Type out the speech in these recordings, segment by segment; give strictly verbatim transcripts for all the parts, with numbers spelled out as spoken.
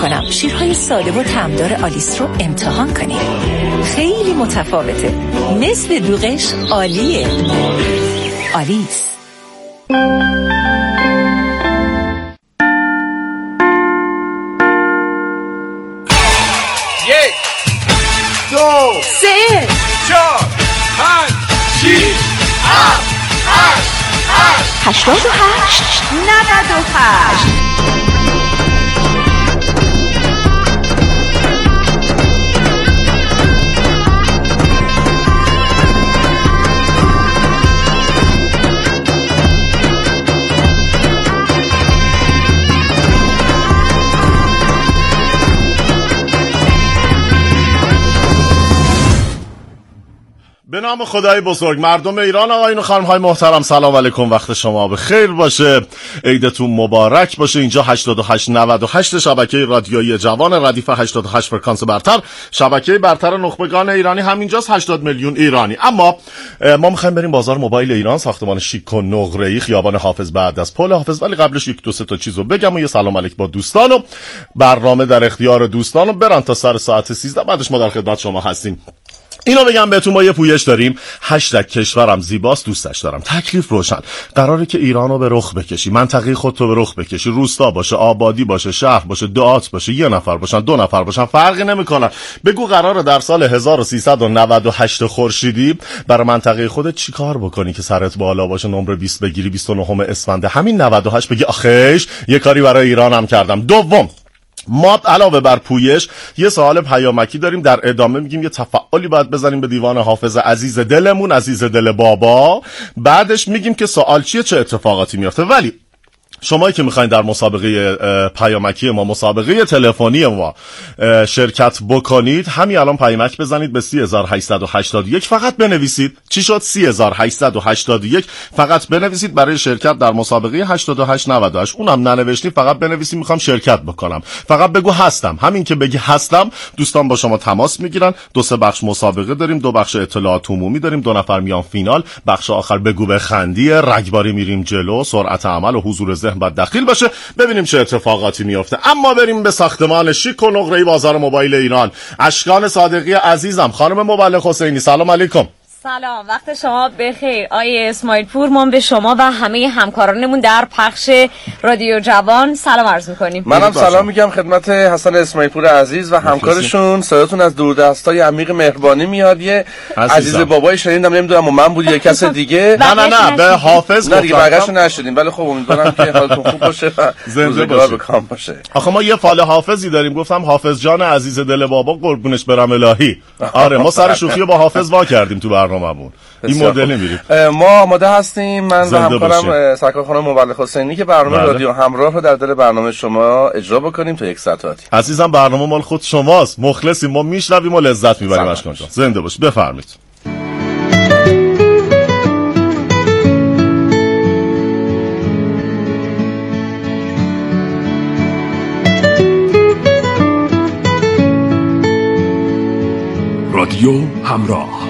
کنم شیرهای ساده و طعمدار آلیس رو امتحان کنید. خیلی متفاوته، مثل دوغش عالیه. آلیس. یک دو سه چهار پنج شیش هفت هشت هشت هشتاد و هشت نود و هشت. به نام خدای بزرگ، مردم ایران، آقایون و خانم‌های محترم، سلام علیکم. وقت شما به خیر باشه، عیدتون مبارک باشه. اینجا هشتاد و هشت نود و هشت شبکه رادیویی جوان، ردیف هشتاد و هشت فرکانس برتر، شبکه برتر نخبگان ایرانی همینجاست، هشتاد میلیون ایرانی. اما ما می‌خوایم بریم بازار موبایل ایران، ساختمان شیک و نقره‌ای، خیابان حافظ بعد از پل حافظ. ولی قبلش یک دو سه تا چیزو بگم و یه سلام علیک با دوستان و برنامه در اختیار دوستان و برن تا سر ساعت سیزده، بعدش ما در خدمت شما هستیم. اینو بگم بهتون، ما یه پویش داریم، هشتگ کشورم زیباست، دوستش دارم. تکلیف روشن، قراره که ایرانو به رخ بکشی، منطقه خودتو به رخ بکشی، روستا باشه، آبادی باشه، شهر باشه، دهات باشه، یه نفر باشن، دو نفر باشن، فرقی نمیکنه. بگو قراره در سال هزار و سیصد و نود و هشت خورشیدی برای منطقه خودت چیکار بکنی که سرت بالا باشه، نمره بیست بگیری، بیست و نه اسفند همین نود و هشت بگی آخیش یه کاری برای ایرانم کردم. دوم، ما علاوه بر پویش یه سوال پیامکی داریم، در ادامه میگیم یه تفعالی باید بزنیم به دیوان حافظ عزیز دلمون، عزیز دل بابا. بعدش میگیم که سوال چیه، چه اتفاقاتی میفته. ولی شمایی که میخواین در مسابقه پیامکی ما، مسابقه تلفنی ما شرکت بکنید، همین الان پیامک بزنید به سی هزار و هشتصد و هشتاد و یک، فقط بنویسید. چی شد؟ سی هزار و هشتصد و هشتاد و یک فقط بنویسید برای شرکت در مسابقه هشتاد و هشت نود و هشت. اونم ننوشتید، فقط بنویسید میخوام شرکت بکنم، فقط بگو هستم. همین که بگی هستم، دوستان با شما تماس میگیرن. دو سه بخش مسابقه داریم، دو بخش اطلاعات عمومی داریم، دو نفر میان فینال، بخش آخر بگو بخندی، رگباری میریم جلو، سرعت عمل و حضور ذهن باید داخل باشه، ببینیم چه اتفاقاتی میفته. اما بریم به ساختمان شیک و نقره‌ای بازار موبایل ایران. اشکان صادقی عزیزم، خانم مبلغ حسینی، سلام علیکم. سلام، وقت شما بخیر آیه اسماعیل پور. ما به شما و همه همکارانمون در پخش رادیو جوان سلام عرض می‌کنیم. منم سلام میگم خدمت حسن اسماعیل پور عزیز و همکارشون. صداتون از دوردستای عمیق مهربانی میاد. یه عزیز بابای شنیدم، نمیدونم من بود یا کس دیگه. نه نه نه به حافظ نه دیگه بقیه‌اش نشدیم، ولی خب امیدوارم که حالتون خوب باشه و زنده باشه. آخه ما یه فال حافظی داریم، گفتم حافظ جان عزیز دل بابا قربونش برم الهی. آره ما سر شوخی با حافظ وا کردیم تو برنامه‌مون. این مدل میریم. ما آماده هستیم، من و همکارم سرکار خانم مبلغ حسینی، که برنامه بله. رادیو همراه رو در دل برنامه شما اجرا بکنیم تا یک ساعتی. عزیزم برنامه مال خود شماست، مخلصیم، ما میشنویم و لذت میبریم. اشکان جان زنده باشید، بفرمایید. رادیو همراه.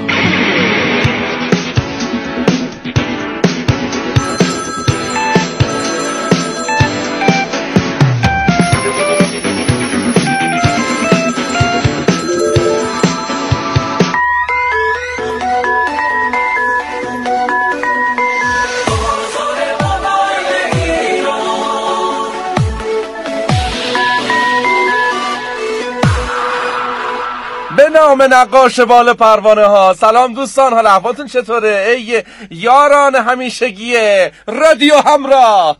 نام نقاش بال پروانه ها. سلام دوستان، حال احوالتون چطوره؟ ای یاران همیشگی رادیو همراه.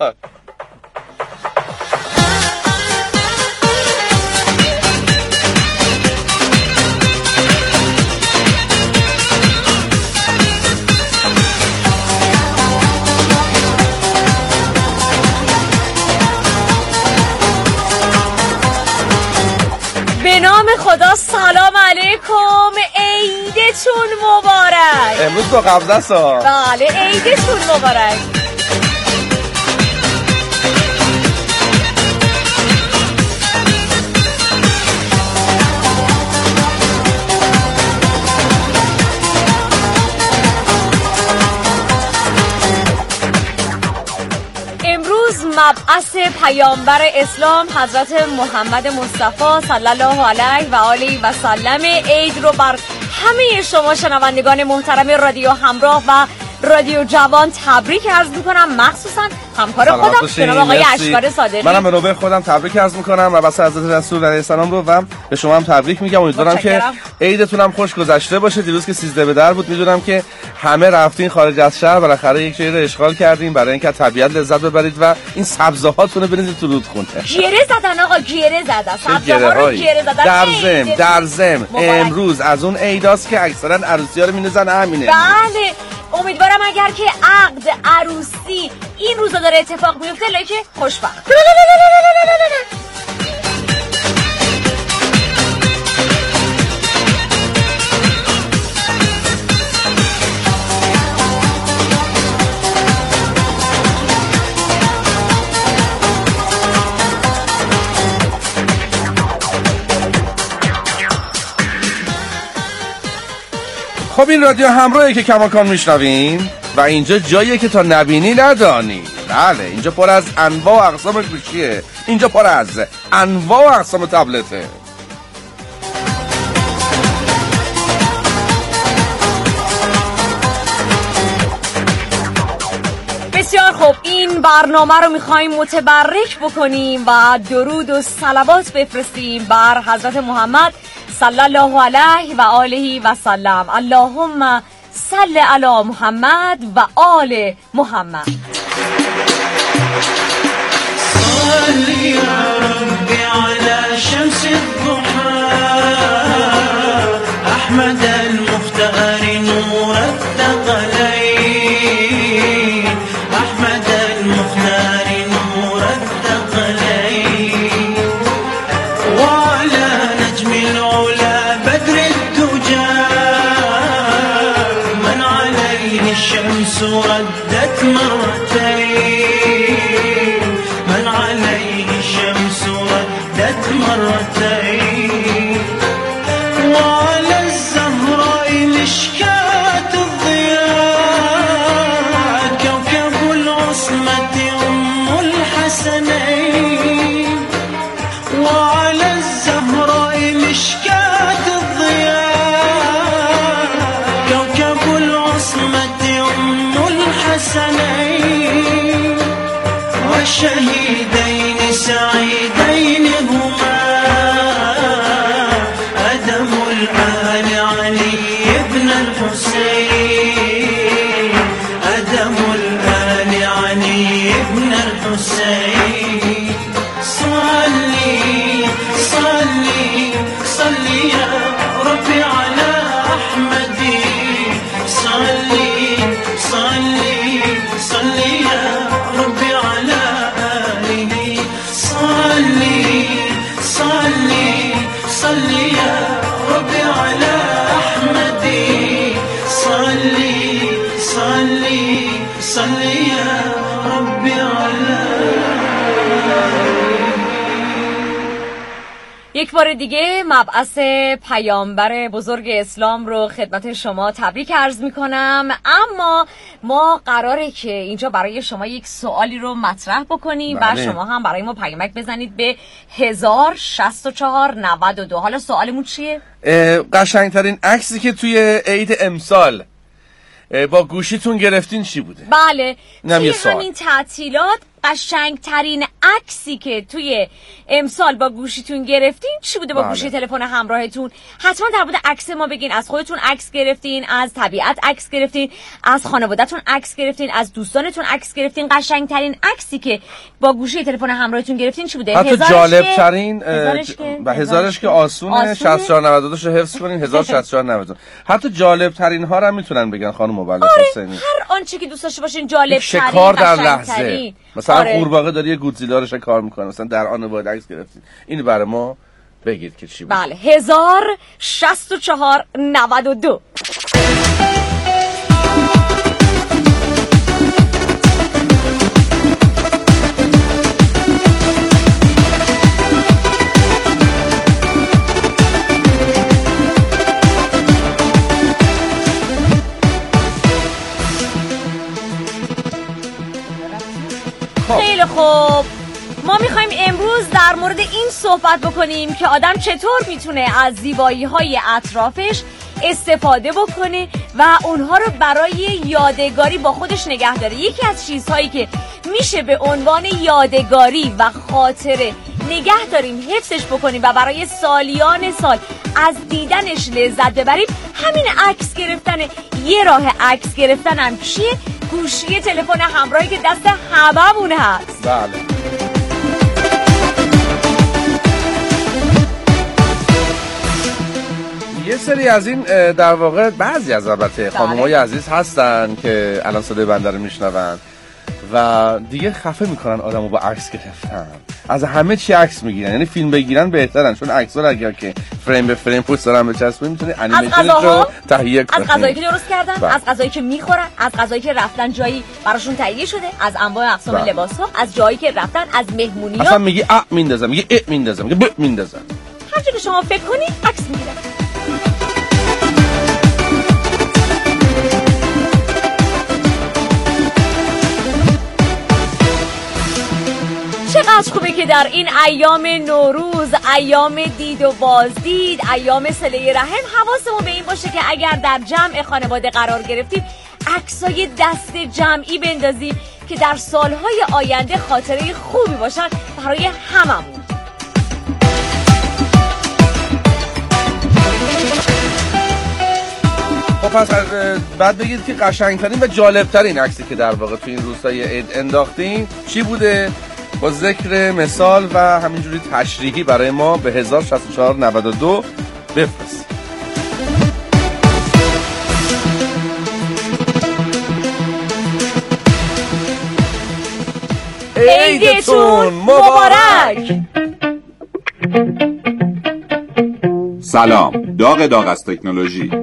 به نام خدا سلام علیکم، عیدتون مبارک. امروز با قبضه است. بله عیدتون مبارک. مبعث پیامبر اسلام حضرت محمد مصطفی صلی الله علیه و آله و سلم عید رو بر همه شما شنوندگان محترم رادیو همراه و رادیو جوان تبریک عرض میکنم، مخصوصا همکار خودم جناب آقای اشکار صادقی. منم به نوبه خودم تبریک عرض میکنم و واسه حضرت رسول علیه السلام رو و به شما هم تبریک میگم. امیدوارم که عیدتون هم خوش گذشته باشه. دیروز که سیزده به در بود، میدونم که همه رفتین خارج از شهر، بالاخره یک جایی رو اشغال کردین برای اینکه طبیعت لذت ببرید و این سبزه‌هاتون رو بریزید تو رودخونه. گیره زدن آقا، گیره زدن، سبزه‌ها رو گیره زدن. در ضمن در ضمن امروز از اون عیداست که اکثرا عروسی‌ها رو می‌نزن همینه. بله، امیدوارم اگر که عقد عروسی این روزا داره اتفاق میفته لکه خوشبخت. خب این رادیو همراهی که کماکان میشنوین و اینجا جاییه که تا نبینی ندانی. بله، اینجا پر از انواع و اقسام گوشیه، اینجا پر از انواع و اقسام تبلته. بسیار خوب، این برنامه رو میخواییم متبرک بکنیم و درود و صلوات بفرستیم بر حضرت محمد صلی الله علیه و آله و سلم. اللهم صل علی محمد و آل محمد. صلی یا ربی علی شمس الضحى احمد المختار نور الثقلین احمد المختار نور الثقلین وعلى نجم العلا بدر الدجى من عليه الشمس ردت مرتين من عليه الشمس ردت مرتين وعلى الزهراء مشكاة الضياء كوكب العصمة أم الحسنين وعلى الزهراء مشكاة الضياء كوكب العصمة أم الحسنين والشهيدين سعيدين هما أدم الآل علي بن الحسين أدم الآل علي بن الحسين صلي صلي صلي يا ربي على أحمدي صلي صلي صلي يا ربي على آله صلي صلي صلي يا ربي على أحمدي صلي صلي صلي يا ربي على. یک بار دیگه مبعث پیامبر بزرگ اسلام رو خدمت شما تبریک عرض میکنم. اما ما قراره که اینجا برای شما یک سوالی رو مطرح بکنیم و شما هم برای ما پیامک بزنید به هزار شصت و چهار نود و دو. حالا سوالمون چیه؟ قشنگترین عکسی که توی عید امسال با گوشیتون گرفتین چی بوده؟ بله، توی همین تعطیلات قشنگترین عکسی که توی امسال با گوشیتون گرفتین چی بوده؟ با بله. گوشی تلفن همراهتون حتما در مورد عکس ما بگین. از خودتون عکس گرفتین، از طبیعت عکس گرفتین، از خانواده‌تون عکس گرفتین، از دوستانتون عکس گرفتین. قشنگترین عکسی که با گوشی تلفن همراهتون گرفتین چی بوده؟ حتی جالب ترین و هزارش که آسونه شصت و چهار نود و دو رو حفظ کنین. هزار شصت و چهار نود و دو. حتی جالب ترین ها رو میتونن بگن خانم مبلغ حسینی. هر آنچه که دوست داشته باشین جالب ترین، شکار در لحظه. مثلا آره. قورباغه داره یه گودزیلا رو شکار میکنه، مثلا در آن باید عکس گرفتید. اینو برای ما بگید که چی بود. بله، هزار شصت و چهار نود و دو. خیلی خوب، صحبت بکنیم که آدم چطور میتونه از زیبایی‌های اطرافش استفاده بکنه و اونها رو برای یادگاری با خودش نگه داره. یکی از چیزهایی که میشه به عنوان یادگاری و خاطره نگه داریم، حفظش بکنیم و برای سالیان سال از دیدنش لذت ببریم، همین عکس گرفتنه. یه راه عکس گرفتن هم چیه؟ گوشی تلفن همراهی که دست هممون هست. بله. یه سری از این در واقع بعضی از البته خانم‌های عزیز هستن که الان صدای بنده رو میشنون و دیگه خفه میکنن آدمو با عکس گرفتن. از همه چی عکس میگیرن، یعنی فیلم بگیرن بهترن، چون عکس‌ها اگر که فریم به فریم پشت سر هم بچسبونی میتونی انیمیشن رو تهیه کنی. از غذایی که درست کردن، با. از غذایی که میخورن، از غذایی که رفتن جایی براشون تهیه شده، از انواع اقسام لباس‌ها، از جایی که رفتن، از مهمونی‌ها. اصلا میگی ا میندازم، میگی ا میندازم، میگی ب میندازم. هر جا که شما فکر کنی عکس میگیرن. چقدر خوبه که در این ایام نوروز، ایام دید و بازدید، ایام صله رحم، حواسمون به این باشه که اگر در جمع خانواده قرار گرفتیم عکسای دست جمعی بندازیم که در سالهای آینده خاطره خوبی باشن برای هممون. خب پس بعد بگید که قشنگترین و جالبترین عکسی که در واقع تو این روزهای عید انداختین چی بوده؟ با ذکر مثال و همینجوری تشریحی برای ما به هزار و شصت و چهار نود و دو بفرستید. عیدتون مبارک. سلام، داغ داغ از تکنولوژی.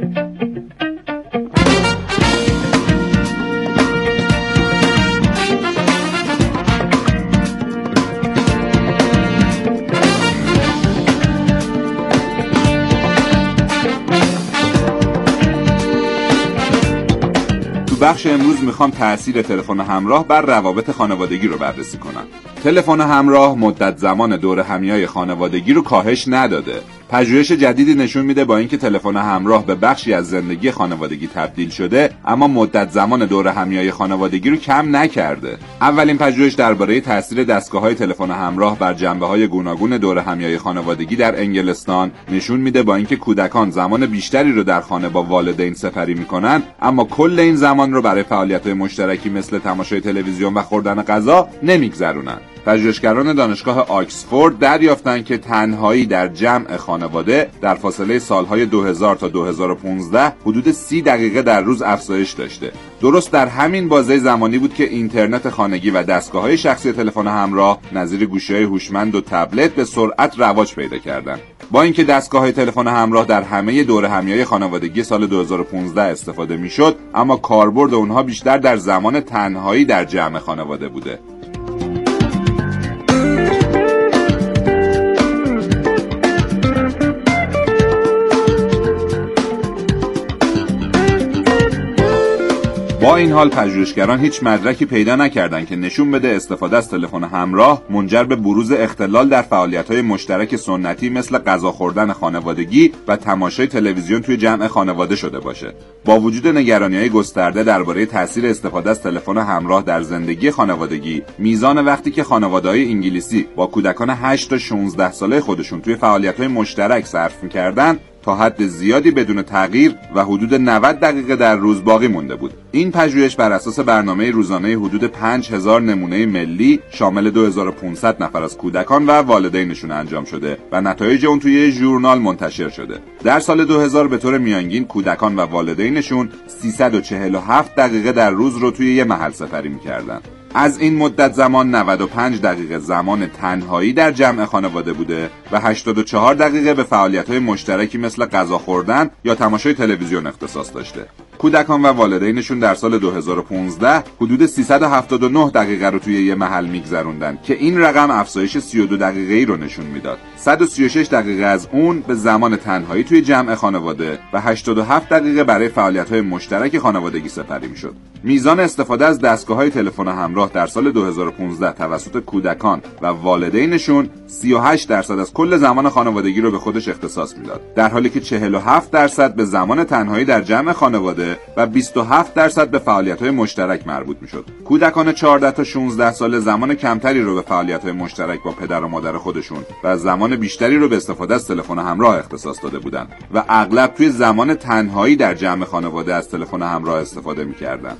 بخش امروز میخوام تأثیر تلفن همراه بر روابط خانوادگی رو بررسی کنم. تلفن همراه مدت زمان دور همیای خانوادگی رو کاهش نداده. پژوهش جدیدی نشون میده با اینکه تلفن همراه به بخشی از زندگی خانوادگی تبدیل شده، اما مدت زمان دور همیای خانوادگی رو کم نکرده. اولین پژوهش درباره تاثیر دستگاه‌های تلفن همراه بر جنبه‌های گوناگون دور همیای خانوادگی در انگلستان نشون میده با اینکه کودکان زمان بیشتری رو در خانه با والدین سپری میکنن، اما کل این زمان رو برای فعالیت‌های مشترکی مثل تماشای تلویزیون و خوردن غذا نمیگذرونن. پژوهشگران دانشگاه آکسفورد دریافتند که تنهایی در جمع خانواده در فاصله سالهای دو هزار تا دو هزار و پانزده حدود سی دقیقه در روز افزایش داشته. درست در همین بازه زمانی بود که اینترنت خانگی و دستگاه‌های شخصی تلفن همراه نظیر گوشی‌های هوشمند و تبلت به سرعت رواج پیدا کردند. با اینکه دستگاه‌های تلفن همراه در همه دور همیای خانوادگی سال دو هزار و پانزده استفاده می‌شد، اما کاربرد اونها بیشتر در زمان تنهایی در جمع خانواده بوده. با این حال پژوهشگران هیچ مدرکی پیدا نکردند که نشون بده استفاده از تلفن همراه منجر به بروز اختلال در فعالیت‌های مشترک سنتی مثل غذا خوردن خانوادگی و تماشای تلویزیون توی جمع خانواده شده باشه. با وجود نگرانی‌های گسترده درباره تاثیر استفاده از تلفن همراه در زندگی خانوادگی، میزان وقتی که خانواده‌های انگلیسی با کودکان هشت تا شانزده ساله خودشون توی فعالیت‌های مشترک صرف می‌کردن تا حد زیادی بدون تغییر و حدود نود دقیقه در روز باقی مونده بود. این پژوهش بر اساس برنامه روزانه حدود پنج هزار نمونه ملی شامل دو هزار و پانصد نفر از کودکان و والدینشون انجام شده و نتایج اون توی ژورنال منتشر شده. در سال دو هزار به طور میانگین کودکان و والدینشون سیصد و چهل و هفت دقیقه در روز رو توی یه محل سپری می‌کردن. از این مدت زمان نود و پنج دقیقه زمان تنهایی در جمع خانواده بوده و هشتاد و چهار دقیقه به فعالیت‌های مشترکی مثل غذا خوردن یا تماشای تلویزیون اختصاص داشته. کودکان و والدینشون در سال دو هزار و پانزده حدود سیصد و هفتاد و نه دقیقه رو توی یه محل میگذروندن که این رقم افزایش سی و دو دقیقه‌ای رو نشون میداد. صد و سی و شش دقیقه از اون به زمان تنهایی توی جمع خانواده و هشتاد و هفت دقیقه برای فعالیت‌های مشترک خانوادگی سپری میشد. میزان استفاده از دستگاه‌های تلفن همراه در سال دو هزار و پانزده توسط کودکان و والدینشون سی و هشت درصد از کل زمان خانوادگی رو به خودش اختصاص میداد، در حالی که چهل و هفت درصد به زمان تنهایی در جمع خانواده و بیست و هفت درصد به فعالیت‌های مشترک مربوط میشد. کودکان چهارده تا شانزده ساله زمان کمتری رو به فعالیت‌های مشترک با پدر و مادر خودشون و زمان بیشتری رو به استفاده از تلفن همراه اختصاص داده بودند و اغلب توی زمان تنهایی در جمع خانواده از تلفن همراه استفاده می‌کردند.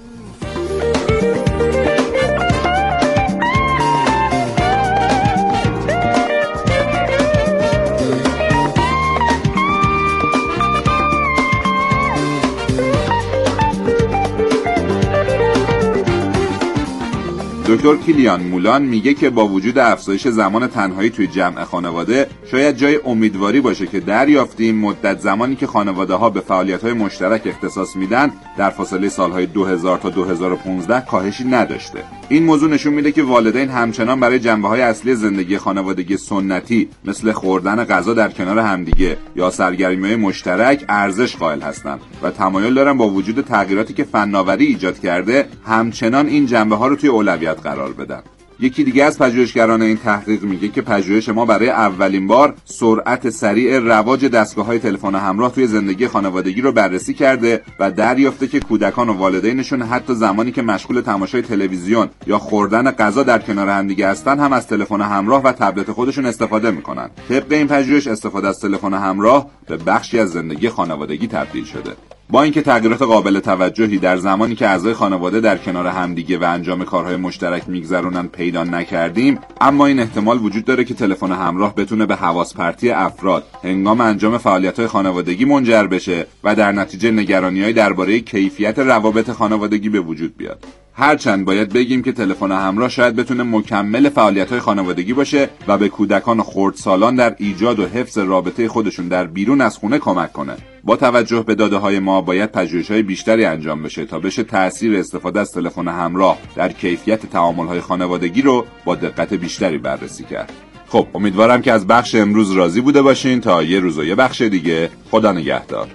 دکتر کیلیان مولان میگه که با وجود افزایش زمان تنهایی توی جمع خانواده شاید جای امیدواری باشه که دریافتیم مدت زمانی که خانواده‌ها به فعالیت‌های مشترک اختصاص میدن در فاصله سالهای دو هزار تا دو هزار و پانزده کاهشی نداشته. این موضوع نشون میده که والدین همچنان برای جنبه‌های اصلی زندگی خانوادگی سنتی مثل خوردن غذا در کنار همدیگه یا سرگرمی‌های مشترک ارزش قائل هستند و تمایل دارن با وجود تغییراتی که فناوری ایجاد کرده همچنان این جنبه‌ها رو توی اولویت قرار بدن. یکی دیگه از پژوهشگران این تحقیق میگه که پژوهش ما برای اولین بار سرعت سریع رواج دستگاه‌های تلفن همراه توی زندگی خانوادگی رو بررسی کرده و دریافته که کودکان و والدینشون حتی زمانی که مشغول تماشای تلویزیون یا خوردن غذا در کنار همدیگه هستن هم از تلفن همراه و تبلت خودشون استفاده میکنن. طبق این پژوهش استفاده از تلفن همراه به بخشی از زندگی خانوادگی تبدیل شده. با اینکه تغییرات قابل توجهی در زمانی که اعضای خانواده در کنار همدیگه و انجام کارهای مشترک میگذرونن پیدا نکردیم، اما این احتمال وجود داره که تلفن همراه بتونه به حواس پرتی افراد هنگام انجام فعالیت‌های خانوادگی منجر بشه و در نتیجه نگرانی‌هایی درباره کیفیت روابط خانوادگی به وجود بیاد. هرچند باید بگیم که تلفن همراه شاید بتونه مکمل فعالیت‌های خانوادگی باشه و به کودکان و خردسالان در ایجاد و حفظ رابطه خودشون در بیرون از خونه کمک کنه. با توجه به داده‌های ما باید پژوهش‌های بیشتری انجام بشه تا بشه تأثیر استفاده از تلفن همراه در کیفیت تعامل‌های خانوادگی رو با دقت بیشتری بررسی کرد. خب امیدوارم که از بخش امروز راضی بوده باشین. تا یه روز و یه بخش دیگه، خدا نگهدار.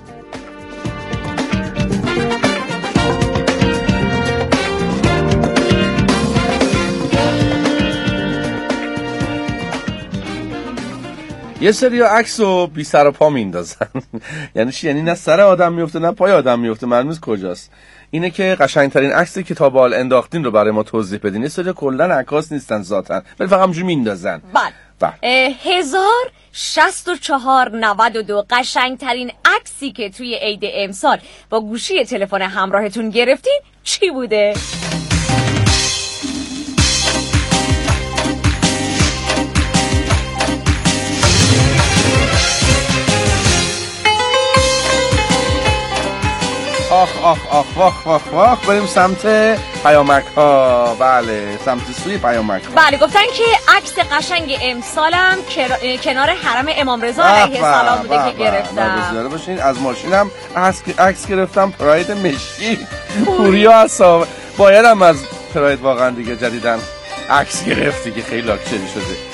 یه سری عکس رو بی سر و پا میندازن. یعنی چی؟ یعنی نه سر آدم میفته نه پای آدم میفته، معلوم نیست کجاست. اینه که قشنگترین عکسی که تا به حال انداختین رو برای ما توضیح بدین. یه سری کلا عکاس نیستن ذاتن، ولی فقط همونجوری میندازن. بله. هزار شصت و چهار نود و دو قشنگترین عکسی که توی عید امسال با گوشی تلفن همراهتون گرفتین چی بوده؟ آخ آخ آخ آخ آخ آخ بریم سمت پیامک ها. بله، سمت سوی پیامک ها. بله، گفتن که عکس قشنگ امسالم کنار حرم امام رضا علیه السلام بوده که گرفتم. بذاره باشین از ماشینم عکس گرفتم، پراید مشکی پوریا حساب. بایدم از پراید واقعا دیگه جدیدن عکس گرفتی که خیلی لاکچری شده.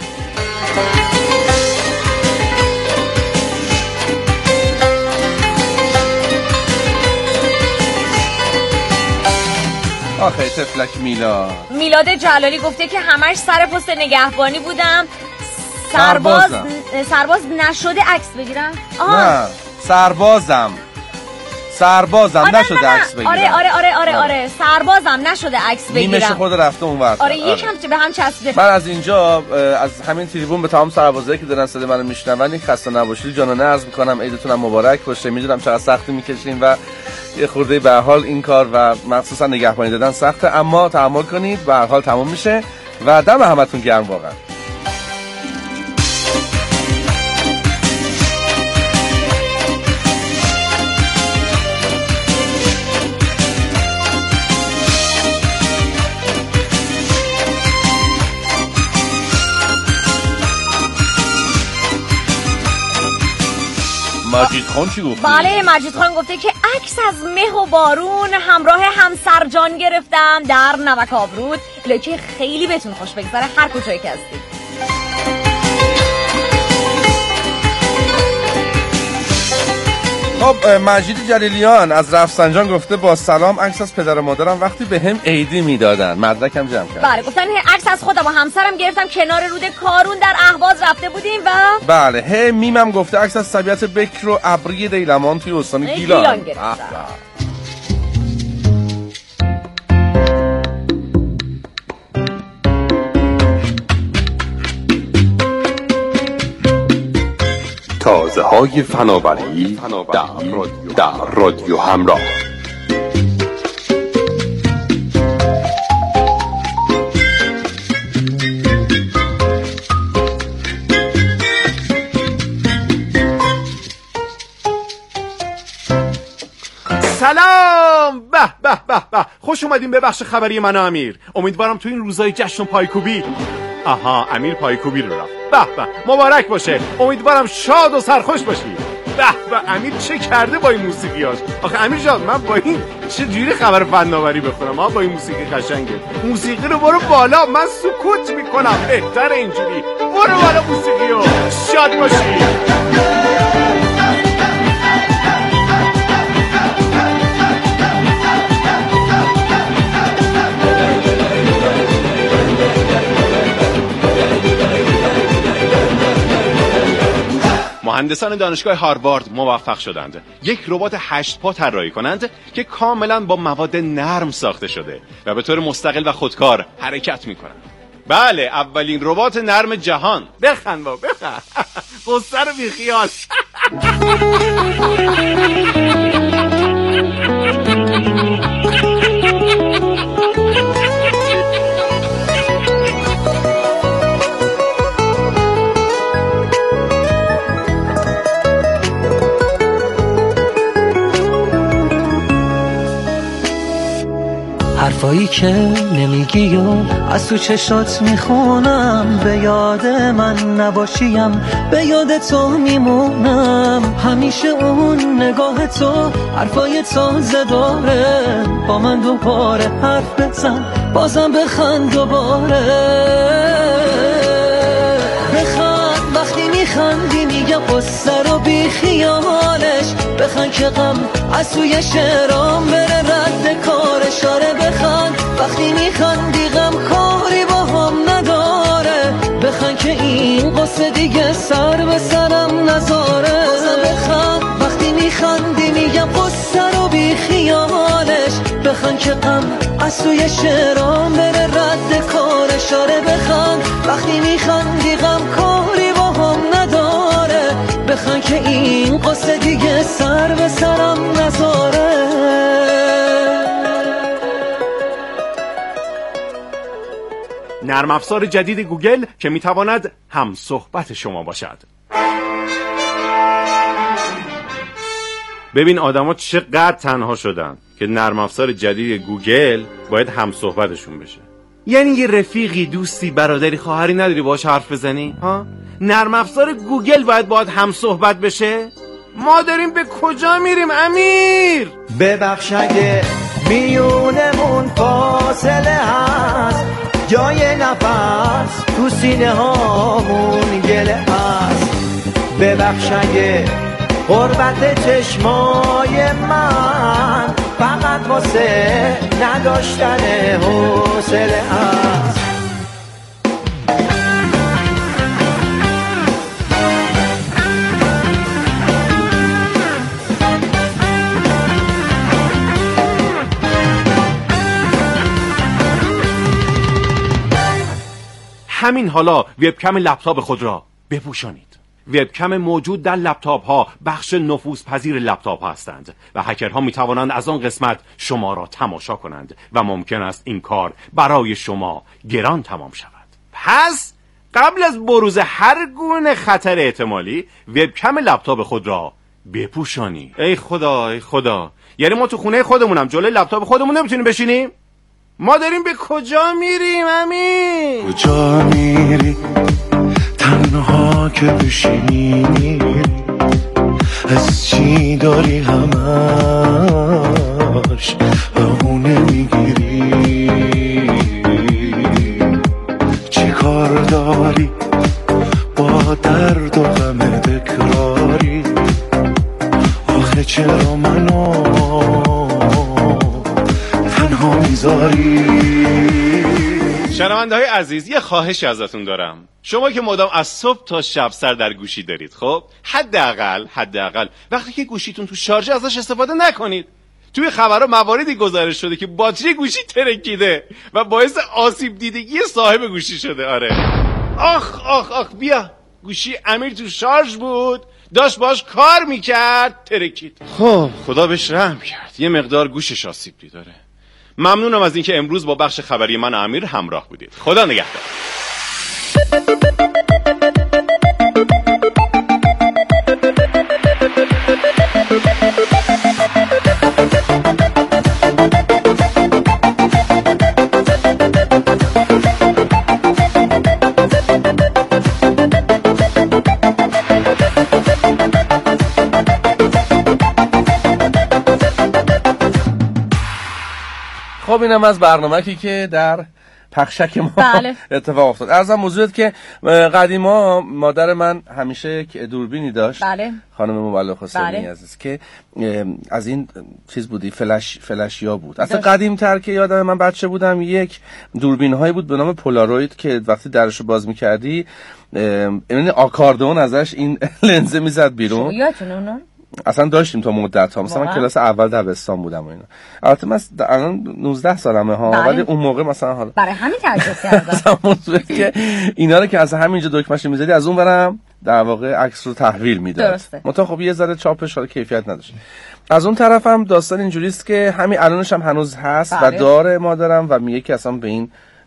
آخه تفلک میلاد میلاد جلالی گفته که همش سر پست نگهبانی بودم، سرباز سربازم. سرباز نشده عکس بگیرم. نه سربازم سربازم نشده عکس بگیرم. آره آره آره آره آره سربازم نشده عکس بگیرم. نیمش خود رفته اون ور. آره یکم به هم چسبیده. من از اینجا از همین تریبون به تمام سربازایی که دارن صدای منو میشنون خسته نباشید جانانه عرض میکنم. عیدتون مبارک باشه. میدونم چقدر سختی میکشین و یه خورده به هر حال این کار و مخصوصا نگهبانی دادن سخته، اما تحمل کنید، به هر حال تموم میشه و دم همتون گرم واقعا. مجید خان چی گفته؟ بله مجید خان گفته که عکس از مه و بارون همراه همسر جان گرفتم در نمک آبرود. لکه خیلی بهتون خوش بگذره هر کجایی که هستید. خب مجید جلیلیان از رفسنجان گفته با سلام، عکس از پدر و مادرم وقتی به هم عیدی میدادن. مدرکم جمع کرد. بله گفتن عکس از خودم و همسرم گرفتم کنار رود کارون در اهواز رفته بودیم و بله. هی میمم گفته عکس از طبیعت بکر و ابری دیلمان توی استان گیلان, گیلان گرفتم. تازه های فناوری در, در رادیو همراه. سلام، به به به به، خوش اومدین به بخش خبری من امیر. امیدوارم تو این روزای جشن پایکوبی، آها امیر پایکوبی رو رفت، به به مبارک باشه. امیدوارم شاد و سرخوش باشی. به به امیر چه کرده با این موسیقیاش. آخه امیر جان من با این چه جوری خبر فناوری بخونم؟ ها با این موسیقی قشنگه. موسیقی رو برو بالا، من سکوت میکنم. بهتره اینجوری. برو بالا موسیقیو. شاد باشی. مهندسان دانشگاه هاروارد موفق شدند یک ربات هشت پا طراحی کنند که کاملا با مواد نرم ساخته شده و به طور مستقل و خودکار حرکت میکنند. بله، اولین ربات نرم جهان. بخند با بخند. قصه رو بیخیال. حرفایی که نمیگی و از تو چشات میخونم، به یاد من نباشیم به یاد تو میمونم. همیشه اون نگاه تو حرفای تازه داره، با من دوباره حرف بزن بازم بخند دوباره. بخند وقتی میخندی میگم قصه رو بی خیالش، بخند که غم از توی شعرام بره رد کارش. آره بخند وقتی میخندی غم کاری با هم نداره، بخند که این قصه دیگه سر به سرم نذاره. بخند وقتی میخندی میگم قصه رو بی خیالش، بخند که غم از توی شعرام بره رد کارش. آره بخند وقتی میخندی غم کاری با هم نداره، بخند که این قصه دیگه سر به سرم نذاره. نرم افزار جدید گوگل که میتواند هم صحبت شما باشد. ببین آدما چقدر تنها شدن که نرم افزار جدید گوگل باید هم صحبتشون بشه. یعنی یه رفیقی، دوستی، برادری، خواهری نداری باهاش حرف بزنی؟ ها؟ نرم افزار گوگل باید باهات هم صحبت بشه؟ ما داریم به کجا میریم امیر؟ ببخش اگه میونمون فاصله هست، جای نفس تو سینه هامون گله هست. ببخش اگه غربت چشمای من فقط واسه نداشتن حوصله هست. همین حالا وبکم لپتاپ خود را بپوشانید. وبکم موجود در لپتاپ ها بخش نفوذپذیر لپتاپ هستند و هکرها می توانند از آن قسمت شما را تماشا کنند و ممکن است این کار برای شما گران تمام شود. پس قبل از بروز هر گونه خطر احتمالی وبکم لپتاپ خود را بپوشانی. ای خدا ای خدا، یعنی ما تو خونه خودمونم جلوی لپتاپ خودمون نمیتونیم بشینیم؟ ما داریم به کجا میریم امین؟ کجا میری تنها که بشینی، از چی داری همش بهونه میگیری؟ چی کار داری با درد و غم تکراری؟ آخه چرا منو تنها میذاری؟ شنونده های عزیز، یه خواهشی ازتون دارم. شما که مدام از صبح تا شب سر در گوشی دارید، خب حداقل حداقل وقتی که گوشیتون تو شارژ ازش استفاده نکنید. توی خبرها مواردی گزارش شده که باتری گوشی ترکیده و باعث آسیب دیدگی صاحب گوشی شده. آره آخ آخ آخ بیا، گوشی امیر تو شارژ بود، داشت باش کار میکرد، ترکید. خب خدا بهش رحم کرد، یه مقدار گوشش آسیب دید. داره. ممنونم از اینکه امروز با بخش خبری من امیر همراه بودید. خدا نگهدار. خب اینم از برنامه‌ای که در پخشک ما بله. اتفاق افتاد. عرضم موضوعت که قدیما مادر من همیشه دوربینی داشت. بله. خانم مبلغ حسینی بله. عزیز که از این چیز بودی، فلش فلشیا بود. اصلا قدیم تر که یادم من بچه بودم یک دوربین هایی بود به نام پولاروید که وقتی درشو باز می‌کردی یعنی آکاردون ازش این لنز میزد بیرون. یادتونه اونا؟ اصلا داشتیم تا مدت ها، مثلا من کلاس اول دبستان بودم و اینا. البته من الان نوزده سالمه ها، ولی اون موقع مثلا حالا برای همین تجربه کردم موضوعی که اینا رو که از همینجا دکمه‌اش می‌زدی از اون برم در واقع عکس رو تحویل میداد. متأ خب یه ذره چاپش حالا کیفیت نداشت. از اون طرفم داستان اینجوری است که همین الانش هم هنوز هست بله. و داره مادرم و میگه که اصلا به این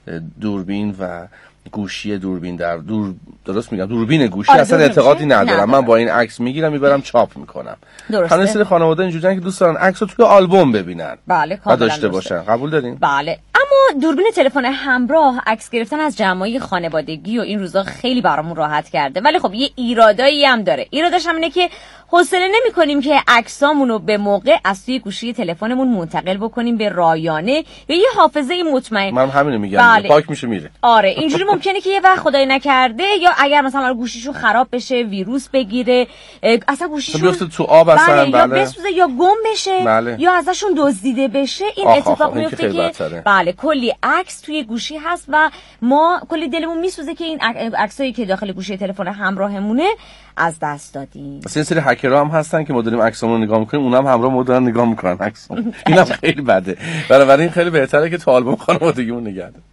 دوربین و گوشی دوربین در دور درست میگم دوربین گوشی آره اصلا اعتقادی ندارم. ندارم من با این عکس میگیرم میبرم چاپ میکنم. هنوز سری خانواده اینجوریه که دوست دارن عکس رو توی آلبوم ببینن. بله کاملا داشته باشن. قبول دارین؟ بله. اما دوربین تلفن همراه عکس گرفتن از جمعای خانوادگی و این روزا خیلی برامون راحت کرده، ولی خب یه ایرادایی هم داره. ایرادش هم اینه که حوصله نمی‌کنیم که عکسامون رو به موقع از توی گوشی تلفنمون منتقل بکنیم به رایانه یا یه حافظه مطمئن. من همینو میگم. بله. پاک میشه میره. آره اینجوری ممکنه که یه وقت خدای نکرده یا اگر مثلا گوشیشون خراب بشه، ویروس بگیره، اصلا گوشیشون بیفته تو آب اصلا بله, بله. یا بسوزه یا گم بشه بله. یا ازشون دزدیده بشه. این آخ اتفاق آخ میفته که, که بله کلی عکس توی گوشی هست و ما کلی دلمون میسوزه که این عکسایی که داخل گوشی تلفن همراهمونه از دست دادیم. مثلا این سری هکرها هم هستن که ما داریم عکسامون رو نگاه میکنیم، اونها هم همراه ما دارن نگاه میکنن عکسامون. اینم خیلی بده. برای این خیلی بهتره که تو آلبوم خانوادگیمون نگه داریم.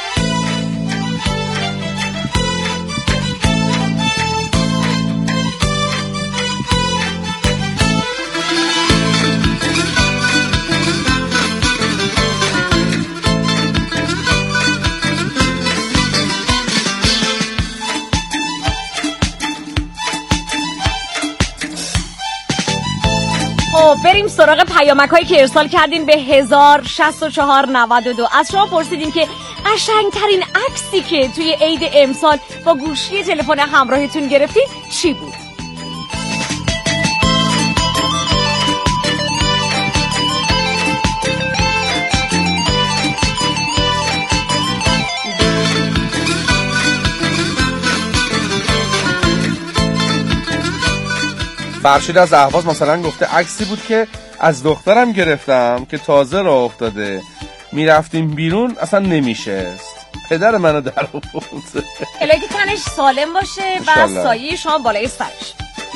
بریم سراغ پیامک هایی که ارسال کردین به هزار شصت و چهار نود و دو. از شما پرسیدیم که قشنگترین عکسی که توی عید امسال با گوشی تلفن همراهتون گرفتید چی بود؟ فرشید از اهواز مثلا گفته عکسی بود که از دخترم گرفتم که تازه راه افتاده، میرفتیم بیرون اصلا نمیشست، پدر منو در آورد. الهی که تنش سالم باشه و سایه شما بالای سرش.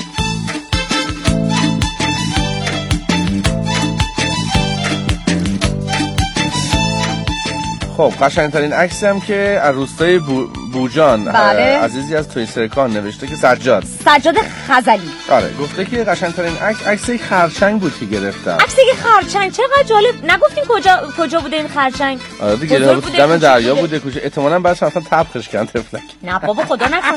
خب قشنگترین عکسی هم که از روستای بو... بوجان بله. عزیزی از توی سرکان نوشته که سجاد سجاد خزلی آره گفته که قشنگترین عکس عکس یک خرچنگ بود که گرفتم. عکس یک خرچنگ چقدر جالب. نگفتین کجا کجا بوده این خرچنگ؟ آره دیگه دم دریا بوده کوچه. احتمالاً بعدش اصلا تبخش کردن تفلک. نه بابا خدا نکنه.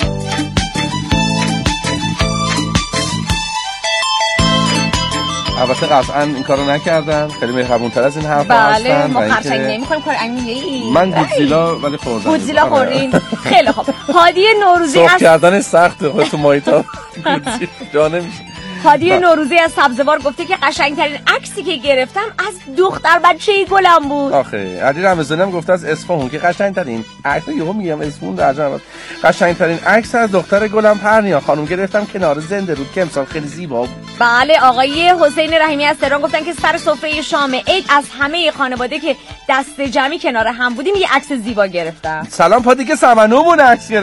اول البته قطعا این کارو نکردن، خیلی مهربون‌تر از این حرفا هستن. بله ما خرچنگ نمی‌خوریم، کار انگلیسی. من گودزیلا ولی خوردم. گودزیلا خوردین. خیلی خوب. هادی نوروزی از کردن سخته خودت تو مایتا جا نمیشه. هادی نوروزی از سبزوار گفته که قشنگترین عکسی که گرفتم از دختر بچه گلم بود. آخه علی رمضانی هم گفته از اصفهان که قشنگترین عکس، یهو میگم اصفهان در جنب، قشنگترین عکس از دختر گلم پرنیا خانم گرفتم کنار زنده رود که امسال خیلی زیبا بود. بله آقای حسین رحیمی از تهران گفتن که سر سفره شام عید از همه خانواده که دست جمعی کنار هم بودیم یه عکس زیبا گرفتم. سلام پادی که سمنومون عکس